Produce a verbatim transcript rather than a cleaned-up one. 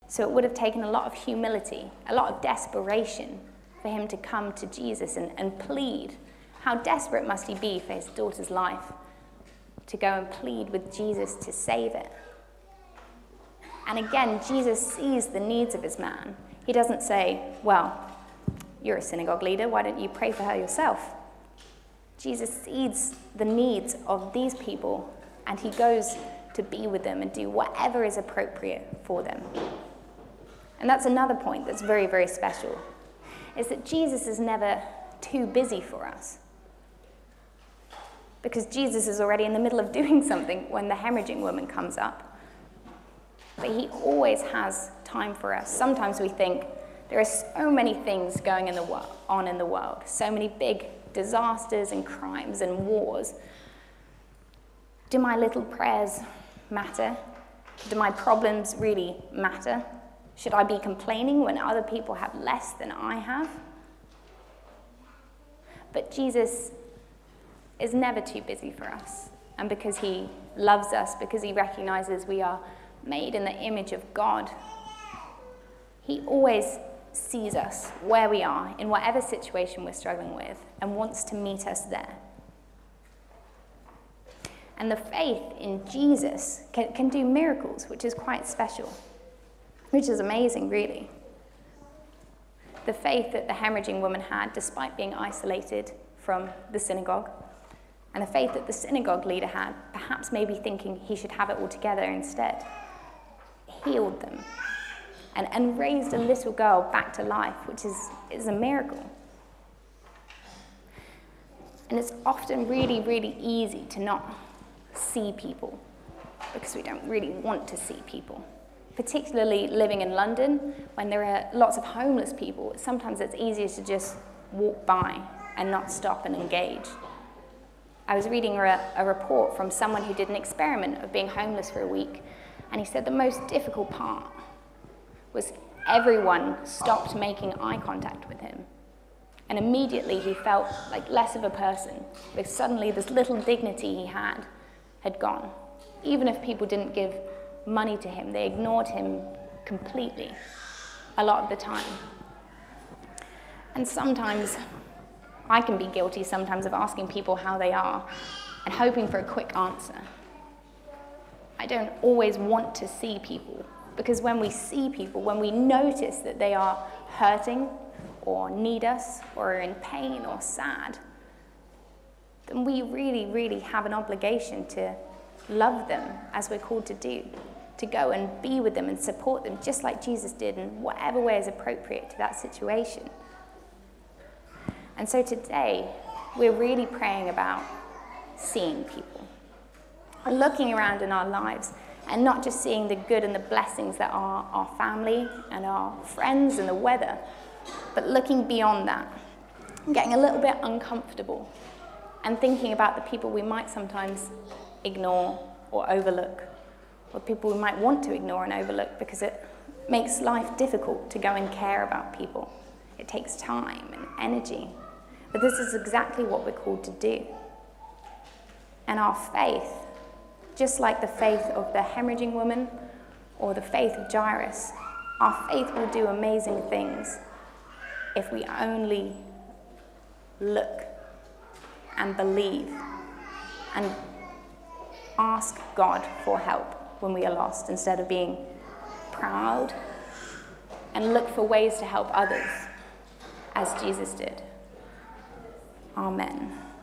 So it would have taken a lot of humility, a lot of desperation for him to come to Jesus and, and plead. How desperate must he be for his daughter's life to go and plead with Jesus to save it? And again, Jesus sees the needs of his man. He doesn't say, well, you're a synagogue leader, why don't you pray for her yourself? Jesus sees the needs of these people, and he goes to be with them and do whatever is appropriate for them. And that's another point that's very, very special, is that Jesus is never too busy for us. Because Jesus is already in the middle of doing something when the hemorrhaging woman comes up. But he always has time for us. Sometimes we think there are so many things going in the wo- on in the world, so many big disasters and crimes and wars. Do my little prayers matter? Do my problems really matter? Should I be complaining when other people have less than I have? But Jesus is never too busy for us. And because he loves us, because he recognizes we are made in the image of God, he always sees us where we are, in whatever situation we're struggling with, and wants to meet us there. And the faith in Jesus can, can do miracles, which is quite special, which is amazing, really. The faith that the hemorrhaging woman had, despite being isolated from the synagogue, and the faith that the synagogue leader had, perhaps maybe thinking he should have it all together instead, healed them and, and raised a little girl back to life, which is, is a miracle. And it's often really, really easy to not see people because we don't really want to see people. Particularly living in London, when there are lots of homeless people, sometimes it's easier to just walk by and not stop and engage. I was reading a, a report from someone who did an experiment of being homeless for a week, and he said the most difficult part was everyone stopped making eye contact with him. And immediately he felt like less of a person, because suddenly this little dignity he had had gone. Even if people didn't give money to him, they ignored him completely a lot of the time. And sometimes I can be guilty sometimes of asking people how they are and hoping for a quick answer. I don't always want to see people, because when we see people, when we notice that they are hurting or need us or are in pain or sad, then we really, really have an obligation to love them as we're called to do, to go and be with them and support them just like Jesus did in whatever way is appropriate to that situation. And so today, we're really praying about seeing people, looking around in our lives and not just seeing the good and the blessings that are our family and our friends and the weather, but looking beyond that, getting a little bit uncomfortable and thinking about the people we might sometimes ignore or overlook, or people we might want to ignore and overlook because it makes life difficult to go and care about people. It takes time and energy. But this is exactly what we're called to do. And our faith, just like the faith of the hemorrhaging woman or the faith of Jairus, our faith will do amazing things if we only look and believe and ask God for help when we are lost, instead of being proud, and look for ways to help others as Jesus did. Amen.